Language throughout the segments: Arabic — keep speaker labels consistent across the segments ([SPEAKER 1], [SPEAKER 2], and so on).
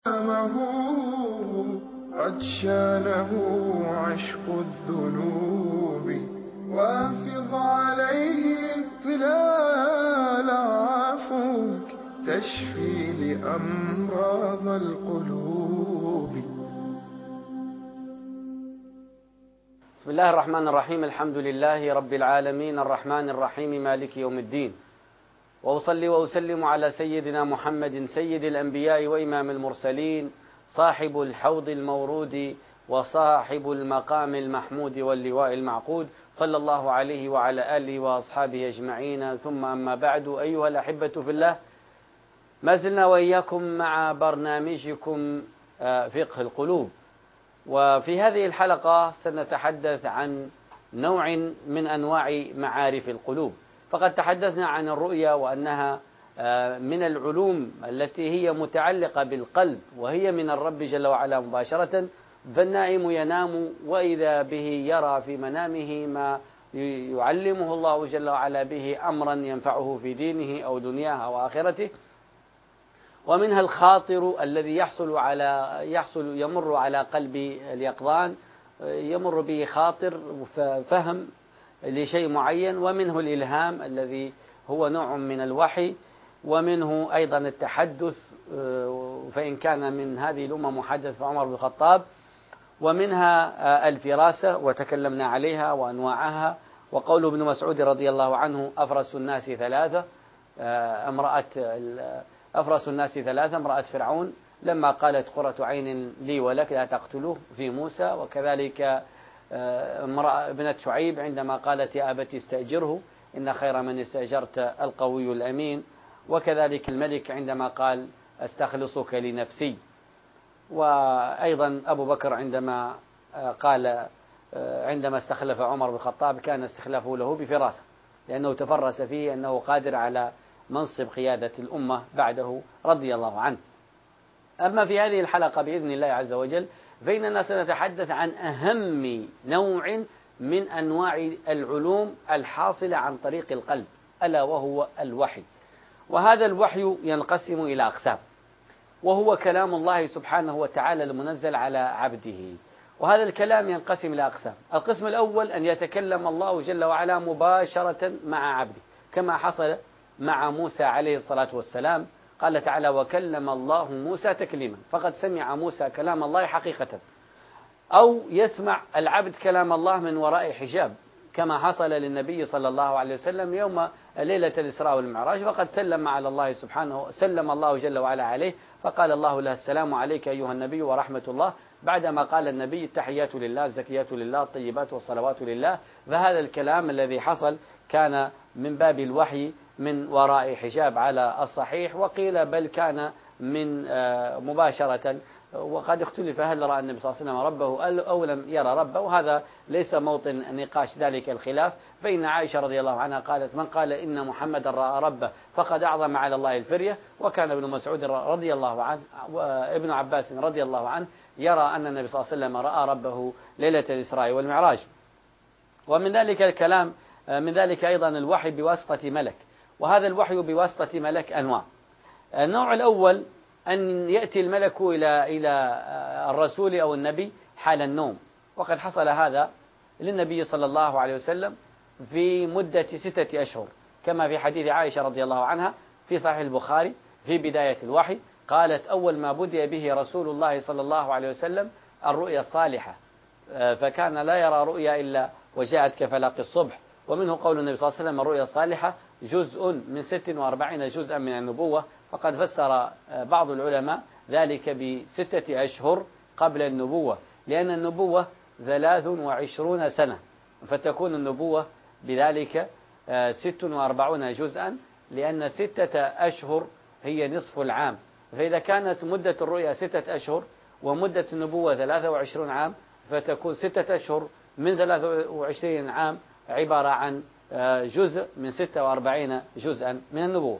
[SPEAKER 1] قد شانه عشق الذنوب، وافض عليه ظلال عفوك تشفي لأمراض القلوب.
[SPEAKER 2] بسم الله الرحمن الرحيم. الحمد لله رب العالمين الرحمن الرحيم مالك يوم الدين، وأصلي وأسلم على سيدنا محمد سيد الأنبياء وإمام المرسلين، صاحب الحوض المورود وصاحب المقام المحمود واللواء المعقود، صلى الله عليه وعلى آله وأصحابه أجمعين. ثم أما بعد، أيها الأحبة في الله، ما زلنا وإياكم مع برنامجكم فقه القلوب، وفي هذه الحلقة سنتحدث عن نوع من أنواع معارف القلوب. فقد تحدثنا عن الرؤيا وأنها من العلوم التي هي متعلقة بالقلب، وهي من الرب جل وعلا مباشرة. فالنائم ينام وإذا به يرى في منامه ما يعلمه الله جل وعلا به أمرا ينفعه في دينه أو دنياه أو آخرته. ومنها الخاطر الذي يمر على قلب اليقظان، يمر به خاطر فهم لشيء معين. ومنه الإلهام الذي هو نوع من الوحي، ومنه أيضا التحدث، فإن كان من هذه الأمة محدث فعمر بن الخطاب. ومنها الفراسة وتكلمنا عليها وأنواعها. وقول ابن مسعود رضي الله عنه: أفرس الناس ثلاثة، امرأة فرعون لما قالت: قرة عين لي ولك لا تقتلوه في موسى. وكذلك امرأة ابنة شعيب عندما قالت: يا أبت استأجره إن خير من استأجرت القوي الأمين. وكذلك الملك عندما قال: أستخلصك لنفسي. وأيضا أبو بكر عندما استخلف عمر بن الخطاب كان استخلافه له بفراسة، لأنه تفرس فيه أنه قادر على منصب قيادة الأمة بعده رضي الله عنه. أما في هذه الحلقة بإذن الله عز وجل فإننا سنتحدث عن أهم نوع من أنواع العلوم الحاصلة عن طريق القلب، ألا وهو الوحي. وهذا الوحي ينقسم إلى أقسام، وهو كلام الله سبحانه وتعالى المنزل على عبده. وهذا الكلام ينقسم إلى أقسام. القسم الأول أن يتكلم الله جل وعلا مباشرة مع عبده، كما حصل مع موسى عليه الصلاة والسلام. قال تعالى: وكلم الله موسى تكليما، فقد سمع موسى كلام الله حقيقة. أو يسمع العبد كلام الله من وراء حجاب، كما حصل للنبي صلى الله عليه وسلم يوم ليلة الإسراء والمعراج، فقد سلم الله جل وعلا عليه، فقال الله له: السلام عليك أيها النبي ورحمة الله، بعدما قال النبي: التحيات لله الزكيات لله الطيبات والصلوات لله. فهذا الكلام الذي حصل كان من باب الوحي من وراء حجاب على الصحيح، وقيل بل كان من مباشرة. وقد اختلف هل رأى النبي صلى الله عليه وسلم ربه أو لم يرى ربه، وهذا ليس موطن نقاش ذلك الخلاف. فإن عائشة رضي الله عنها قالت: من قال إن محمد رأى ربه فقد أعظم على الله الفرية. وكان ابن مسعود رضي الله عنه وابن عباس رضي الله عنه يرى أن النبي صلى الله عليه وسلم رأى ربه ليلة الإسراء والمعراج. ومن ذلك الكلام من ذلك أيضا الوحي بواسطة ملك، وهذا الوحي بواسطة ملك أنواع. النوع الأول أن يأتي الملك إلى الرسول أو النبي حال النوم، وقد حصل هذا للنبي صلى الله عليه وسلم في مدة 6 أشهر، كما في حديث عائشة رضي الله عنها في صحيح البخاري في بداية الوحي. قالت: أول ما بدأ به رسول الله صلى الله عليه وسلم الرؤيا الصالحة، فكان لا يرى رؤيا إلا وجاءت كفلاق الصبح. ومنه قول النبي صلى الله عليه وسلم: الرؤيا الصالحة جزء من 46 جزءا من النبوة. فقد فسر بعض العلماء ذلك ب6 أشهر قبل النبوة، لأن النبوة 23 سنة، فتكون النبوة بذلك 46 جزءا، لأن 6 أشهر هي نصف العام. فإذا كانت مدة الرؤيا 6 أشهر ومدة النبوة 23 عام، فتكون 6 أشهر من 23 عام عبارة عن جزء من 46 جزءا من النبوة.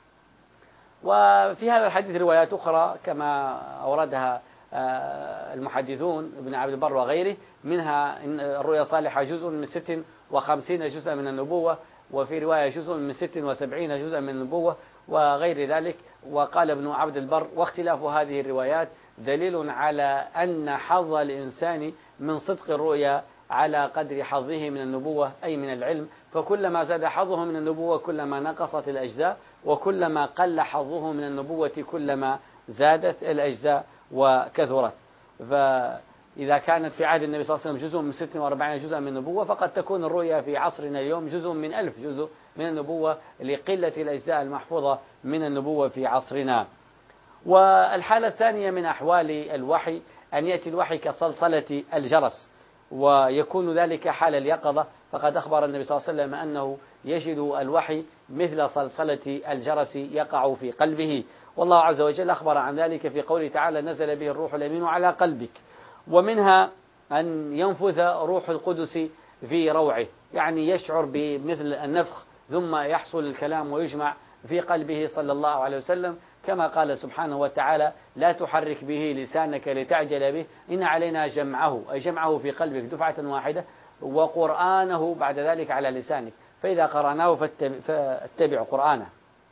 [SPEAKER 2] وفي هذا الحديث روايات أخرى كما أوردها المحدثون ابن عبد البر وغيره، منها إن الرؤيا الصالحة جزء من 56 جزءا من النبوة، وفي رواية جزء من 76 جزءا من النبوة، وغير ذلك. وقال ابن عبد البر: واختلاف هذه الروايات دليل على أن حظ الإنسان من صدق الرؤيا على قدر حظه من النبوة أي من العلم، فكلما زاد حظه من النبوة كلما نقصت الأجزاء، وكلما قل حظه من النبوة كلما زادت الأجزاء وكثرت. فإذا كانت في عهد النبي صلى الله عليه وسلم جزء من 46 جزءا من النبوة، فقد تكون الرؤيا في عصرنا اليوم جزء من 1000 جزء من النبوة لقلة الأجزاء المحفوظة من النبوة في عصرنا. والحالة الثانية من أحوال الوحي أن يأتي الوحي كصلصلة الجرس، ويكون ذلك حال اليقظة، فقد أخبر النبي صلى الله عليه وسلم أنه يجد الوحي مثل صلصلة الجرس يقع في قلبه. والله عز وجل أخبر عن ذلك في قوله تعالى: نزل به الروح الأمين على قلبك. ومنها أن ينفث روح القدس في روعه، يعني يشعر بمثل النفخ ثم يحصل الكلام ويجمع في قلبه صلى الله عليه وسلم، كما قال سبحانه وتعالى: لا تحرك به لسانك لتعجل به إن علينا جمعه، أي جمعه في قلبك دفعة واحدة، وقرآنه بعد ذلك على لسانك، فإذا قرأناه فاتبع قرآنه.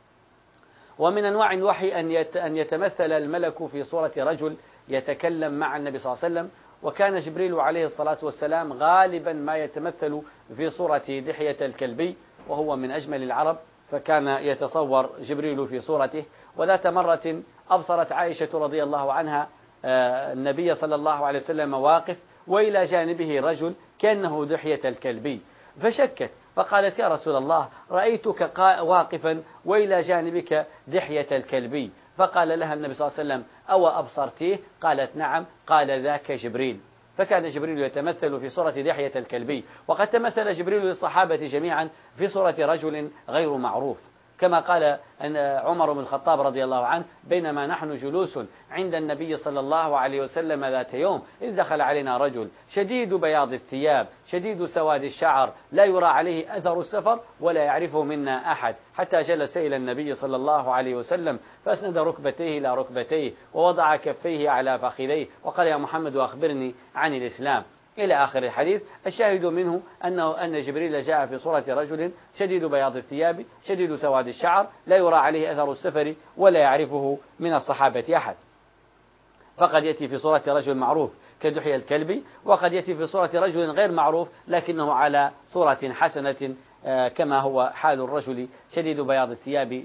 [SPEAKER 2] ومن أنواع الوحي أن يتمثل الملك في صورة رجل يتكلم مع النبي صلى الله عليه وسلم، وكان جبريل عليه الصلاة والسلام غالبا ما يتمثل في صورة دحية الكلبي، وهو من أجمل العرب، فكان يتصور جبريل في صورته. وذات مرة أبصرت عائشة رضي الله عنها النبي صلى الله عليه وسلم واقف وإلى جانبه رجل كأنه دحية الكلبي، فشكت فقالت: يا رسول الله، رأيتك واقفا وإلى جانبك دحية الكلبي. فقال لها النبي صلى الله عليه وسلم: أو أبصرتيه؟ قالت: نعم. قال: ذاك جبريل. فكان جبريل يتمثل في صورة دحية الكلبي. وقد تمثل جبريل للصحابة جميعا في صورة رجل غير معروف، كما قال أن عمر بن الخطاب رضي الله عنه: بينما نحن جلوس عند النبي صلى الله عليه وسلم ذات يوم إذ دخل علينا رجل شديد بياض الثياب شديد سواد الشعر لا يرى عليه أثر السفر ولا يعرفه منا أحد، حتى جلس إلى النبي صلى الله عليه وسلم فأسند ركبتيه إلى ركبتيه ووضع كفيه على فخذيه وقال: يا محمد أخبرني عن الإسلام، إلى آخر الحديث. الشاهد منه أن جبريل جاء في صورة رجل شديد بياض الثياب شديد سواد الشعر لا يرى عليه أثر السفر ولا يعرفه من الصحابة أحد. فقد يأتي في صورة رجل معروف كدحية الكلبي، وقد يأتي في صورة رجل غير معروف لكنه على صورة حسنة، كما هو حال الرجل شديد بياض الثياب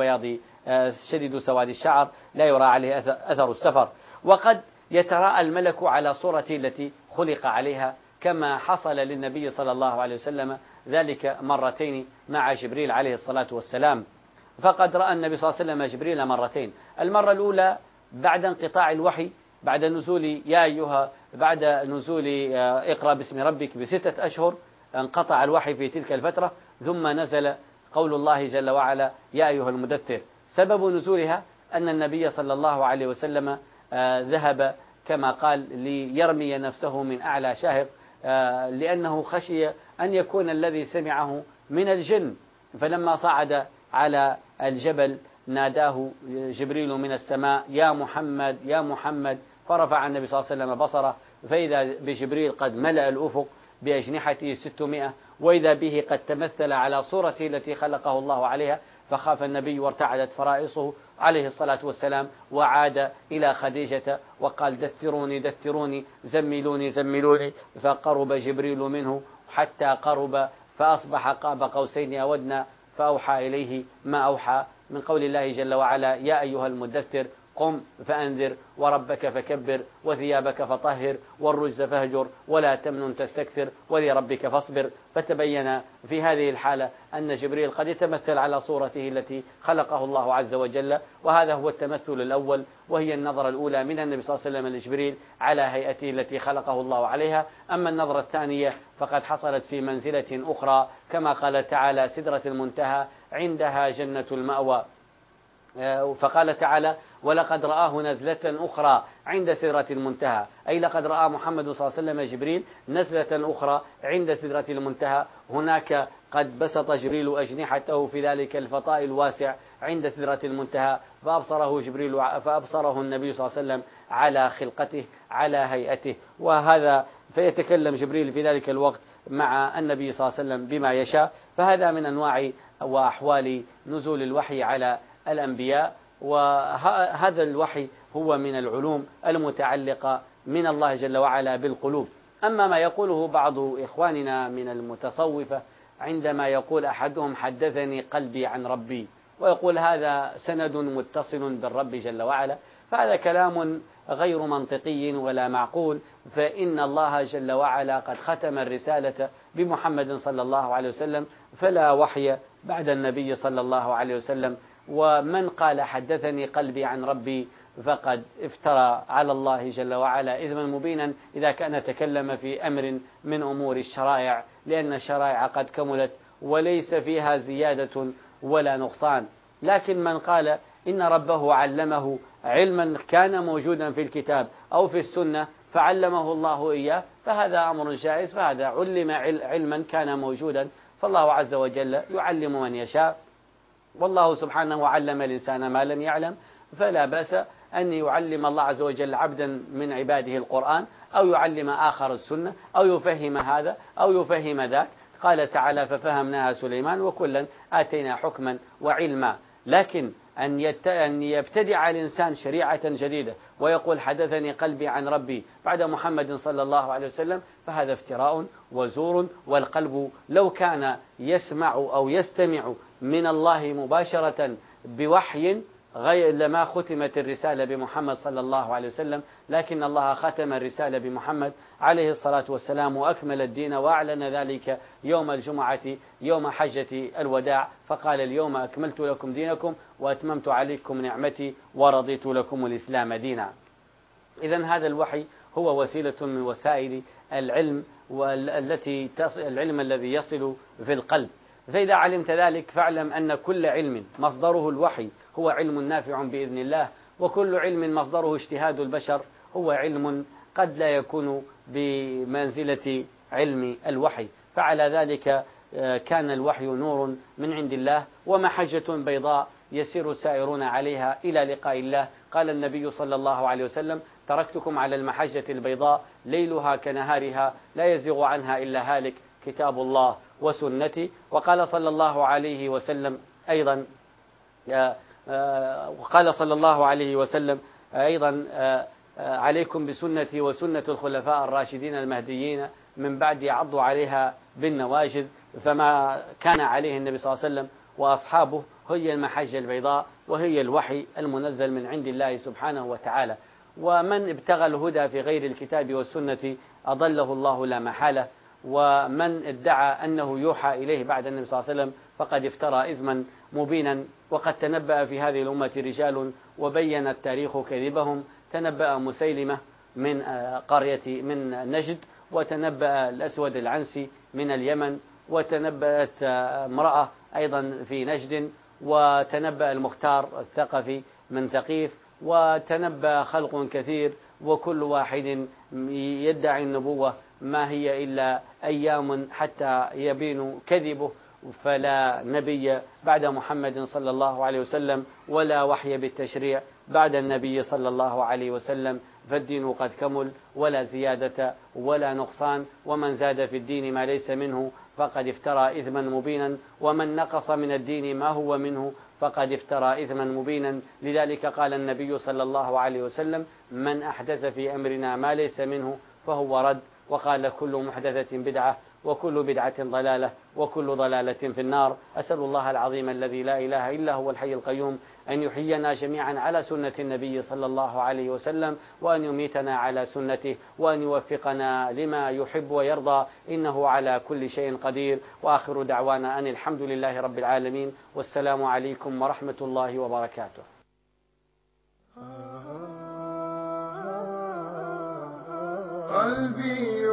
[SPEAKER 2] شديد سواد الشعر لا يرى عليه أثر السفر. وقد يتراءى الملك على صورته التي خلق عليها، كما حصل للنبي صلى الله عليه وسلم ذلك مرتين مع جبريل عليه الصلاة والسلام. فقد رأى النبي صلى الله عليه وسلم جبريل مرتين: المرة الأولى بعد انقطاع الوحي، بعد نزول بعد نزول اقرأ باسم ربك ب6 أشهر انقطع الوحي في تلك الفترة، ثم نزل قول الله جل وعلا: يا أيها المدثر. سبب نزولها أن النبي صلى الله عليه وسلم ذهب كما قال ليرمي نفسه من أعلى شاهق، لأنه خشي أن يكون الذي سمعه من الجن، فلما صعد على الجبل ناداه جبريل من السماء: يا محمد يا محمد. فرفع النبي صلى الله عليه وسلم بصره فإذا بجبريل قد ملأ الأفق بأجنحته 600، وإذا به قد تمثل على صورته التي خلقه الله عليها، فخاف النبي وارتعدت فرائصه عليه الصلاة والسلام، وعاد إلى خديجة وقال: دثروني دثروني زملوني زملوني. فقرب جبريل منه حتى قرب فأصبح قاب قوسين أو أدنى، فأوحى إليه ما أوحى من قول الله جل وعلا: يا أيها المدثر قم فأنذر وربك فكبر وثيابك فطهر والرجز فاهجر ولا تمنن تستكثر ولربك فاصبر. فتبين في هذه الحالة أن جبريل قد يتمثل على صورته التي خلقه الله عز وجل، وهذا هو التمثل الأول، وهي النظرة الأولى من النبي صلى الله عليه وسلم لجبريل على هيئته التي خلقه الله عليها. أما النظرة الثانية فقد حصلت في منزلة أخرى، كما قال تعالى: سدرة المنتهى عندها جنة المأوى. فقال تعالى: ولقد رآه نزلة أخرى عند سدرة المنتهى، أي لقد رأى محمد صلى الله عليه وسلم جبريل نزلة أخرى عند سدرة المنتهى. هناك قد بسط جبريل أجنحته في ذلك الفضاء الواسع عند سدرة المنتهى، فأبصره النبي صلى الله عليه وسلم على خلقته على هيئته، وهذا فيتكلم جبريل في ذلك الوقت مع النبي صلى الله عليه وسلم بما يشاء. فهذا من أنواع وأحوال نزول الوحي على الأنبياء. وهذا الوحي هو من العلوم المتعلقة من الله جل وعلا بالقلوب. أما ما يقوله بعض إخواننا من المتصوفة عندما يقول أحدهم حدثني قلبي عن ربي، ويقول هذا سند متصل بالرب جل وعلا، فهذا كلام غير منطقي ولا معقول، فإن الله جل وعلا قد ختم الرسالة بمحمد صلى الله عليه وسلم، فلا وحي بعد النبي صلى الله عليه وسلم. ومن قال حدثني قلبي عن ربي فقد افترى على الله جل وعلا إثما مبينا إذا كان تكلم في أمر من أمور الشرائع، لأن الشرائع قد كملت وليس فيها زيادة ولا نقصان. لكن من قال إن ربه علمه علما كان موجودا في الكتاب أو في السنة فعلمه الله إياه، فهذا أمر جائز، فهذا علم علما كان موجودا، فالله عز وجل يعلم من يشاء، والله سبحانه علم الإنسان ما لم يعلم، فلا بأس أن يعلم الله عز وجل عبدا من عباده القرآن، أو يعلم آخر السنة، أو يفهم هذا أو يفهم ذاك. قال تعالى ففهمناها سليمان وكلا آتينا حكما وعلما. لكن أن يبتدع الإنسان شريعة جديدة ويقول حدثني قلبي عن ربي بعد محمد صلى الله عليه وسلم، فهذا افتراء وزور. والقلب لو كان يسمع أو يستمع من الله مباشرة بوحي غير لما ختمت الرسالة بمحمد صلى الله عليه وسلم، لكن الله ختم الرسالة بمحمد عليه الصلاة والسلام وأكمل الدين، وأعلن ذلك يوم الجمعة يوم حجة الوداع، فقال اليوم أكملت لكم دينكم وأتممت عليكم نعمتي ورضيت لكم الإسلام دينا. إذن هذا الوحي هو وسيلة من وسائل العلم العلم الذي يصل في القلب. فإذا علمت ذلك فاعلم أن كل علم مصدره الوحي هو علم نافع بإذن الله، وكل علم مصدره اجتهاد البشر هو علم قد لا يكون بمنزلة علم الوحي. فعلى ذلك كان الوحي نور من عند الله ومحجة بيضاء يسير السائرون عليها إلى لقاء الله. قال النبي صلى الله عليه وسلم تركتكم على المحجة البيضاء ليلها كنهارها لا يزيغ عنها إلا هالك، كتاب الله وسنتي. وقال صلى الله عليه وسلم أيضا عليكم بسنتي وسنة الخلفاء الراشدين المهديين من بعد عضوا عليها بالنواجذ. فما كان عليه النبي صلى الله عليه وسلم وأصحابه هي المحجة البيضاء، وهي الوحي المنزل من عند الله سبحانه وتعالى. ومن ابتغى الهدى في غير الكتاب والسنة أضله الله لا محالة، ومن ادعى أنه يوحى إليه بعد النبي صلى الله عليه وسلم فقد افترى إثما مبينا. وقد تنبأ في هذه الأمة رجال وبين التاريخ كذبهم. تنبأ مسيلمة من قرية من نجد، وتنبأ الأسود العنسي من اليمن، وتنبأت امرأة أيضا في نجد، وتنبأ المختار الثقفي من ثقيف، وتنبأ خلق كثير، وكل واحد يدعي النبوة ما هي إلا أيام حتى يبين كذبه. فلا نبي بعد محمد صلى الله عليه وسلم، ولا وحي بالتشريع بعد النبي صلى الله عليه وسلم، فالدين قد كمل ولا زيادة ولا نقصان. ومن زاد في الدين ما ليس منه فقد افترى إثما مبينا، ومن نقص من الدين ما هو منه فقد افترى إثما مبينا. لذلك قال النبي صلى الله عليه وسلم من أحدث في أمرنا ما ليس منه فهو رد. وقال كل محدثة بدعة وكل بدعة ضلالة وكل ضلالة في النار. أسأل الله العظيم الذي لا إله إلا هو الحي القيوم أن يحيينا جميعا على سنة النبي صلى الله عليه وسلم، وأن يميتنا على سنته، وأن يوفقنا لما يحب ويرضى، إنه على كل شيء قدير. وآخر دعوانا أن الحمد لله رب العالمين، والسلام عليكم ورحمة الله وبركاته.
[SPEAKER 1] قلبي